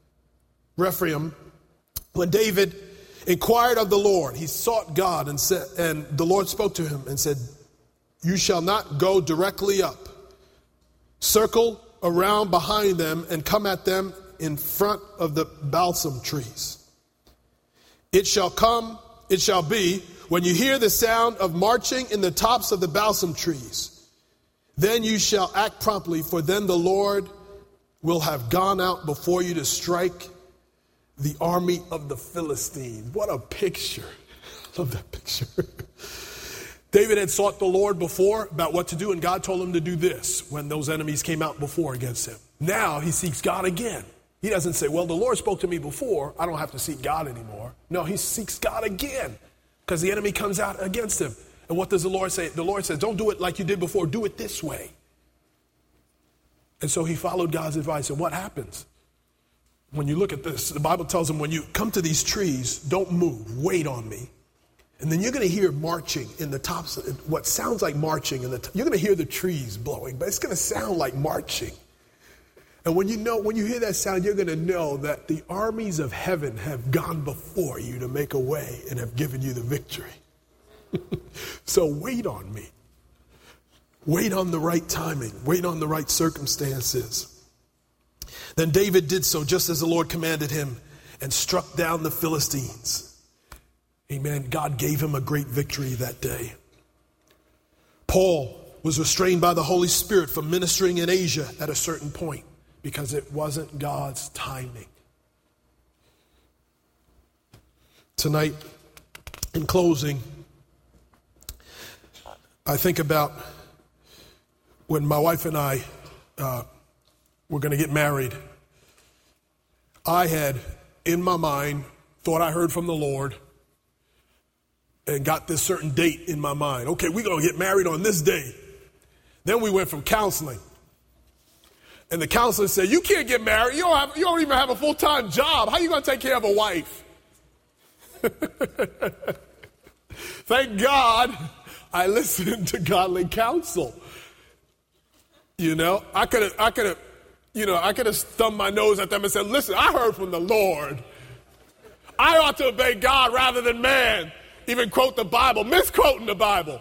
A: When David inquired of the Lord, he sought God and the Lord spoke to him and said, "You shall not go directly up. Circle around behind them and come at them in front of the balsam trees. It shall be, when you hear the sound of marching in the tops of the balsam trees, then you shall act promptly, for then the Lord will have gone out before you to strike the army of the Philistines." What a picture. I love that picture. David had sought the Lord before about what to do, and God told him to do this when those enemies came out before against him. Now he seeks God again. He doesn't say, well, the Lord spoke to me before, I don't have to seek God anymore. No, he seeks God again because the enemy comes out against him. And what does the Lord say? The Lord says, don't do it like you did before, do it this way. And so he followed God's advice. And what happens? When you look at this, the Bible tells him, when you come to these trees, don't move, wait on me. And then you're going to hear marching in the tops, what sounds like marching. You're going to hear the trees blowing, but it's going to sound like marching. And when you hear that sound, you're going to know that the armies of heaven have gone before you to make a way and have given you the victory. So wait on me. Wait on the right timing. Wait on the right circumstances. Then David did so just as the Lord commanded him and struck down the Philistines. Amen. God gave him a great victory that day. Paul was restrained by the Holy Spirit from ministering in Asia at a certain point because it wasn't God's timing. Tonight, in closing, I think about when my wife and I were going to get married. I had, in my mind, thought I heard from the Lord and got this certain date in my mind. Okay, we're going to get married on this day. Then we went from counseling. And the counselor said, you can't get married. You don't even have a full-time job. How are you going to take care of a wife? Thank God I listened to godly counsel. You know, I could have thumbed my nose at them and said, listen, I heard from the Lord. I ought to obey God rather than man. Even quote the Bible, misquoting the Bible.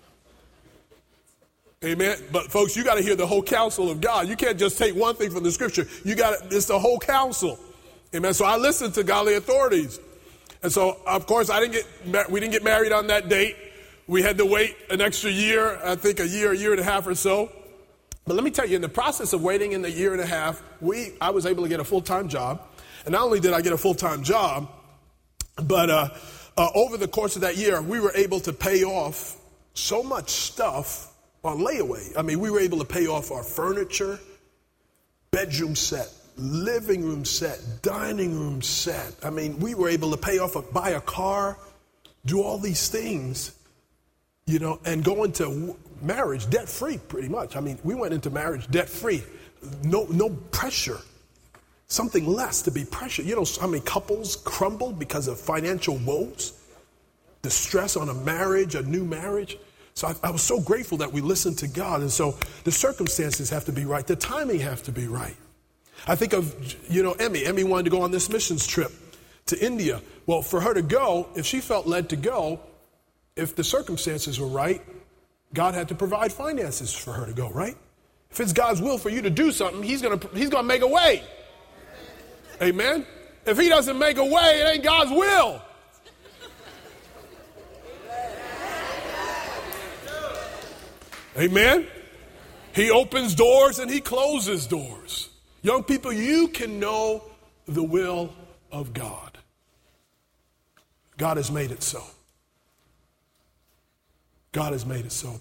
A: Amen. But folks, you got to hear the whole counsel of God. You can't just take one thing from the scripture. It's the whole counsel. Amen. So I listened to godly authorities. And so, of course, we didn't get married on that date. We had to wait an extra year, I think a year and a half or so. But let me tell you, in the process of waiting in the year and a half, I was able to get a full-time job. And not only did I get a full-time job, but over the course of that year, we were able to pay off so much stuff on layaway. I mean, we were able to pay off our furniture, bedroom set, living room set, dining room set. I mean, we were able to buy a car, do all these things, and go into marriage debt-free pretty much. I mean, we went into marriage debt-free. No pressure. something less, to be precious. You know how many couples crumble because of financial woes? The stress on a marriage, a new marriage. So I was so grateful that we listened to God. And so the circumstances have to be right. The timing has to be right. I think of, Emmy. Emmy wanted to go on this missions trip to India. Well, for her to go, if she felt led to go, if the circumstances were right, God had to provide finances for her to go, right? If it's God's will for you to do something, He's gonna make a way. Amen? If He doesn't make a way, it ain't God's will. Amen? He opens doors and He closes doors. Young people, you can know the will of God. God has made it so. God has made it so.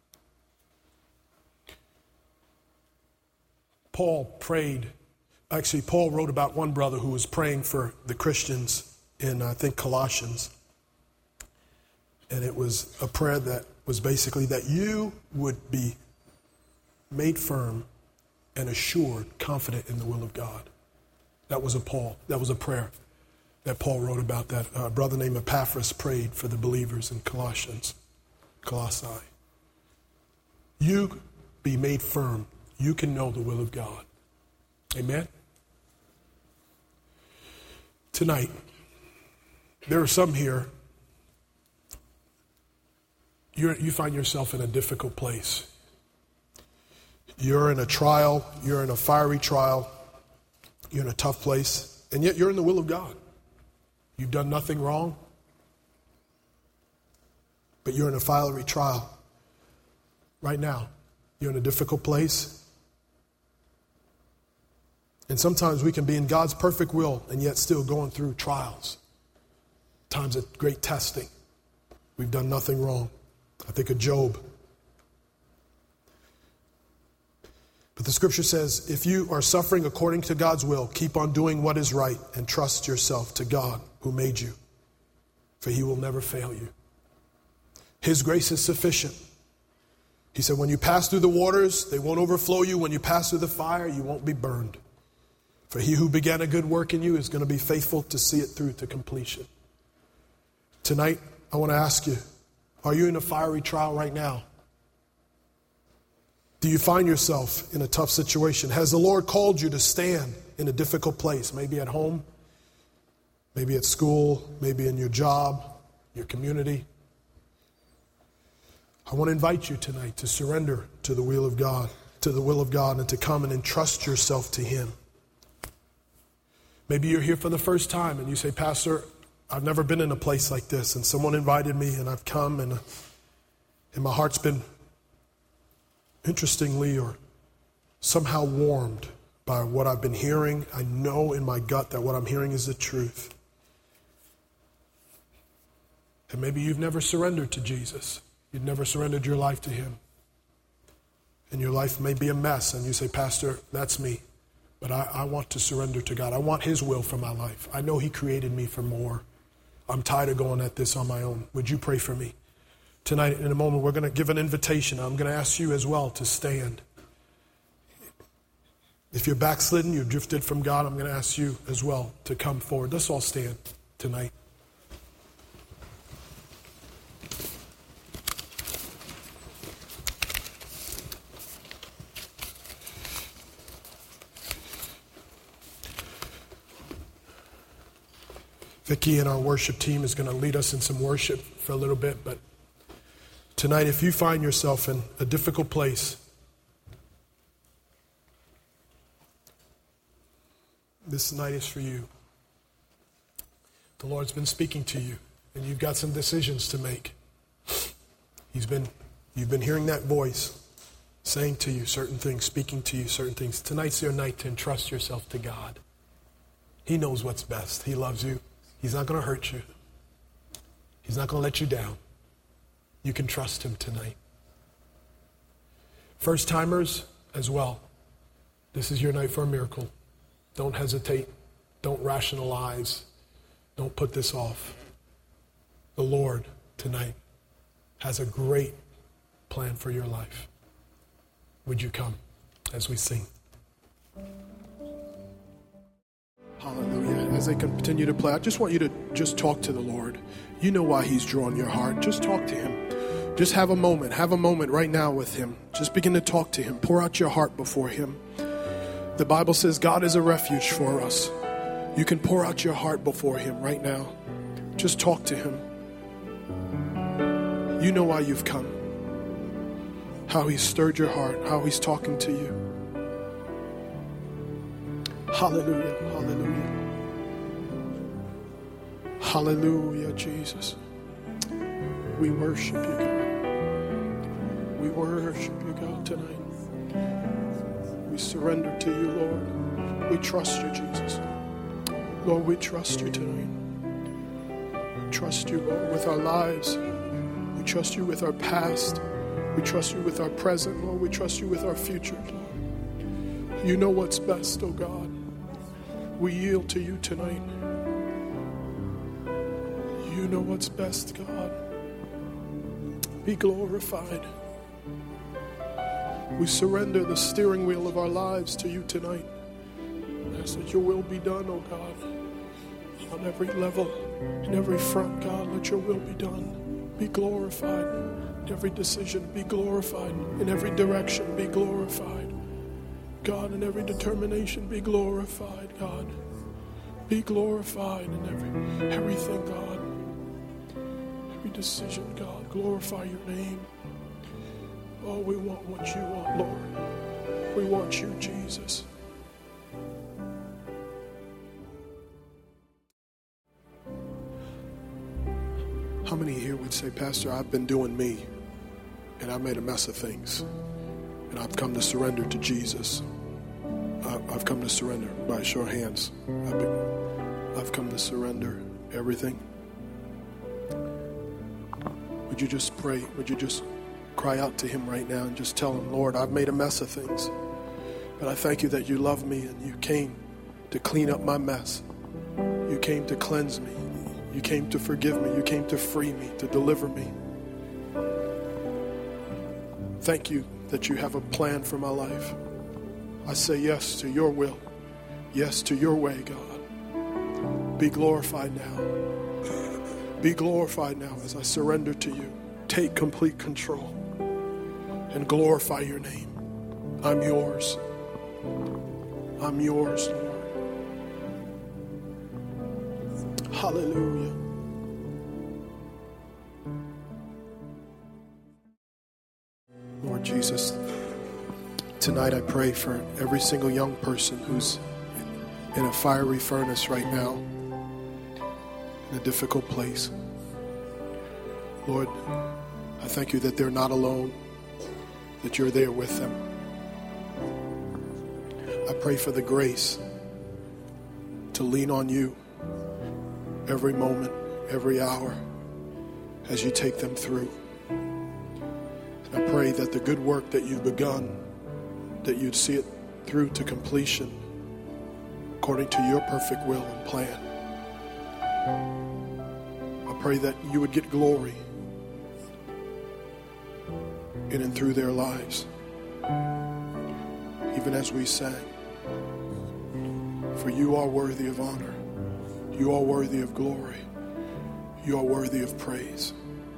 A: Paul wrote about one brother who was praying for the Christians in, I think, Colossians. And it was a prayer that was basically that you would be made firm and assured, confident in the will of God. That was a prayer that Paul wrote about, that a brother named Epaphras prayed for the believers in Colossae. You be made firm. You can know the will of God. Amen? Tonight, there are some here, you find yourself in a difficult place. You're in a trial, you're in a fiery trial, you're in a tough place, and yet you're in the will of God. You've done nothing wrong, but you're in a fiery trial. Right now, you're in a difficult place. And sometimes we can be in God's perfect will and yet still going through trials. Times of great testing. We've done nothing wrong. I think of Job. But the scripture says, if you are suffering according to God's will, keep on doing what is right and trust yourself to God who made you, for He will never fail you. His grace is sufficient. He said, when you pass through the waters, they won't overflow you. When you pass through the fire, you won't be burned. For He who began a good work in you is going to be faithful to see it through to completion. Tonight, I want to ask you, are you in a fiery trial right now? Do you find yourself in a tough situation? Has the Lord called you to stand in a difficult place? Maybe at home, maybe at school, maybe in your job, your community. I want to invite you tonight to surrender to the will of God, and to come and entrust yourself to Him. Maybe you're here for the first time and you say, Pastor, I've never been in a place like this, and someone invited me and I've come and my heart's been interestingly or somehow warmed by what I've been hearing. I know in my gut that what I'm hearing is the truth. And maybe you've never surrendered to Jesus. You've never surrendered your life to Him. And your life may be a mess, and you say, Pastor, that's me. But I want to surrender to God. I want His will for my life. I know He created me for more. I'm tired of going at this on my own. Would you pray for me? Tonight, in a moment, we're going to give an invitation. I'm going to ask you as well to stand. If you're backslidden, you've drifted from God, I'm going to ask you as well to come forward. Let's all stand tonight. Vicki and our worship team is going to lead us in some worship for a little bit, but tonight, if you find yourself in a difficult place, this night is for you. The Lord's been speaking to you, and you've got some decisions to make. You've been hearing that voice saying to you certain things, speaking to you certain things. Tonight's your night to entrust yourself to God. He knows what's best. He loves you. He's not going to hurt you. He's not going to let you down. You can trust Him tonight. First-timers as well. This is your night for a miracle. Don't hesitate. Don't rationalize. Don't put this off. The Lord tonight has a great plan for your life. Would you come as we sing? as they continue to play, I just want you to just talk to the Lord. You know why he's drawn your heart. Just talk to him. Just have a moment. Have a moment right now with him. Just begin to talk to him. Pour out your heart before him. The Bible says God is a refuge for us. You can pour out your heart before him right now. Just talk to him. You know why you've come. How he's stirred your heart. How he's talking to you. Hallelujah. Hallelujah. Hallelujah, Jesus. We worship you, God. We worship you, God, tonight. We surrender to you, Lord. We trust you, Jesus. Lord, we trust you tonight. We trust you, Lord, with our lives. We trust you with our past. We trust you with our present, Lord. We trust you with our future, Lord. You know what's best, oh God. We yield to you tonight. You know what's best, God. Be glorified. We surrender the steering wheel of our lives to you tonight. Ask that your will be done, oh God. On every level, in every front, God, let your will be done. Be glorified. In every decision, be glorified. In every direction, be glorified. God, in every determination, be glorified, God. Be glorified in everything, God. Every decision, God. Glorify your name. Oh, we want what you want, Lord. We want you, Jesus. How many here would say, Pastor, I've been doing me, and I made a mess of things, and I've come to surrender to Jesus. I've come to surrender. By show of hands. I've come to surrender everything. Would you just pray? Would you just cry out to him right now and just tell him, Lord, I've made a mess of things, but I thank you that you love me and you came to clean up my mess. You came to cleanse me. You came to forgive me. You came to free me, to deliver me. Thank you that you have a plan for my life. I say yes to your will. Yes to your way, God. Be glorified now. Be glorified now as I surrender to you. Take complete control and glorify your name. I'm yours. I'm yours, Lord. Hallelujah. Lord Jesus, tonight I pray for every single young person who's in a fiery furnace right now, in a difficult place. Lord, I thank you that they're not alone, that you're there with them. I pray for the grace to lean on you every moment, every hour, as you take them through. I pray that the good work that you've begun, that you'd see it through to completion according to your perfect will and plan. I pray that you would get glory in and through their lives, even as we sang. For you are worthy of honor. You are worthy of glory. You are worthy of praise.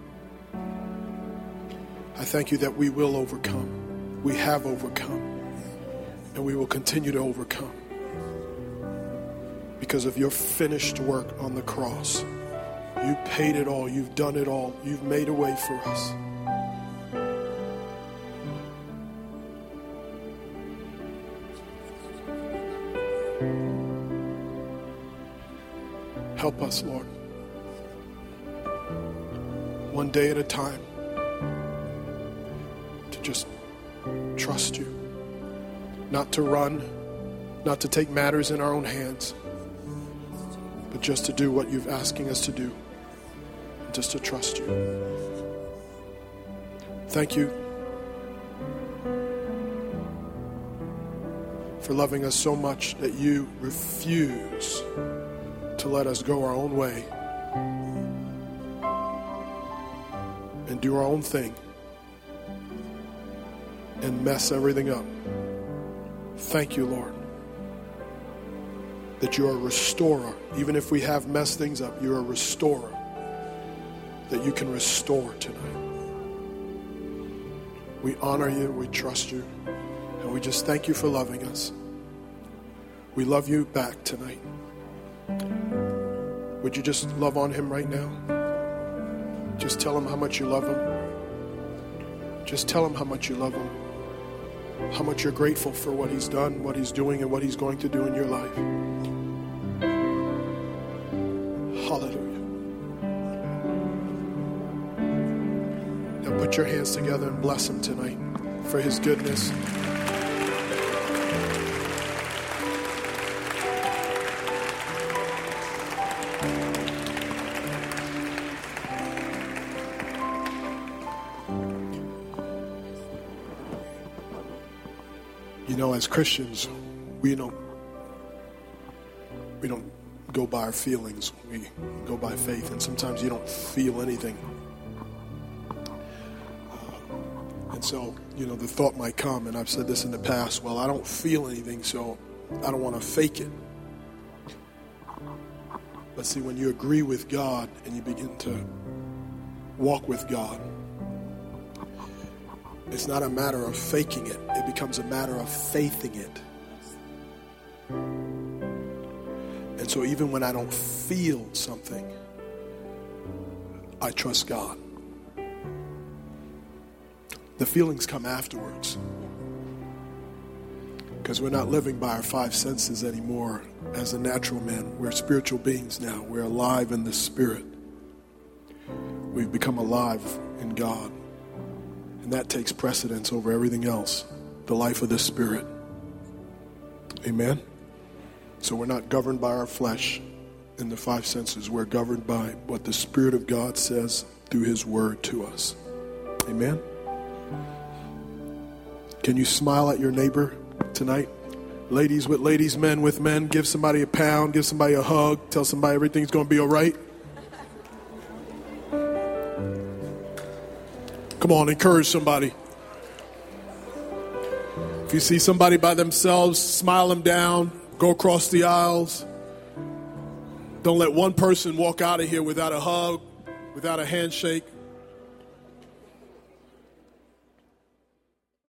A: I thank you that we will overcome. We have overcome. And we will continue to overcome because of your finished work on the cross. You paid it all. You've done it all. You've made a way for us. Help us, Lord, one day at a time, to just trust you, not to run, not to take matters in our own hands, but just to do what you're asking us to do, and just to trust you. Thank you for loving us so much that you refuse to let us go our own way and do our own thing and mess everything up. Thank you, Lord.
B: that you're a restorer. Even if we have messed things up, you're a restorer. That you can restore tonight. We honor you, we trust you, and we just thank you for loving us. We love you back tonight. Would you just love on him right now? Just tell him how much you love him. Just tell him how much you love him. How much you're grateful for what he's done, what he's doing, and what he's going to do in your life. Hallelujah. Now put your hands together and bless him tonight for his goodness. You know, as Christians, we don't go by our feelings. We go by faith, and sometimes you don't feel anything. And so, the thought might come, and I've said this in the past, well, I don't feel anything, so I don't want to fake it. But see, when you agree with God and you begin to walk with God, it's not a matter of faking it. It becomes a matter of faithing it. And so even when I don't feel something, I trust God. The feelings come afterwards. Because we're not living by our five senses anymore as a natural man. We're spiritual beings now. We're alive in the Spirit. We've become alive in God. And that takes precedence over everything else. The life of the Spirit. Amen? So we're not governed by our flesh in the five senses. We're governed by what the Spirit of God says through His Word to us. Amen? Can you smile at your neighbor tonight? Ladies with ladies, men with men. Give somebody a pound. Give somebody a hug. Tell somebody everything's going to be all right. Come on, encourage somebody. If you see somebody by themselves, smile them down. Go across the aisles. Don't let one person walk out of here without a hug, without a handshake.